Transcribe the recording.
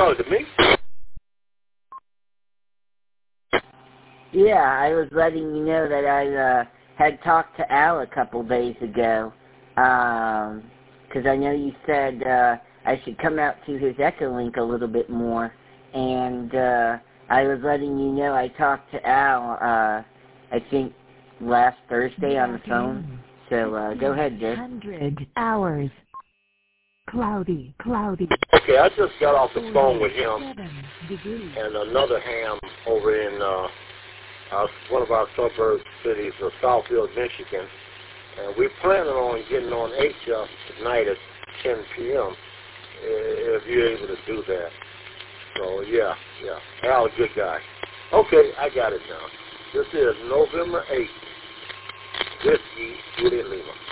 talking to me? Yeah, I was letting you know that I had talked to Al a couple days ago, because I know you said I should come out to his Echolink a little bit more, and I was letting you know I talked to Al, I think last Thursday on the phone. So go ahead, Jay. 100 hours. Cloudy. Okay, I just got off the phone with him 7 degrees. and another ham over in one of our suburb cities, Southfield, Michigan. And we're planning on getting on HF tonight at 10 p.m. if you're able to do that. So, yeah. Al's a good guy. Okay, I got it now. This is November 8th. Whiskey, Juliet Lima.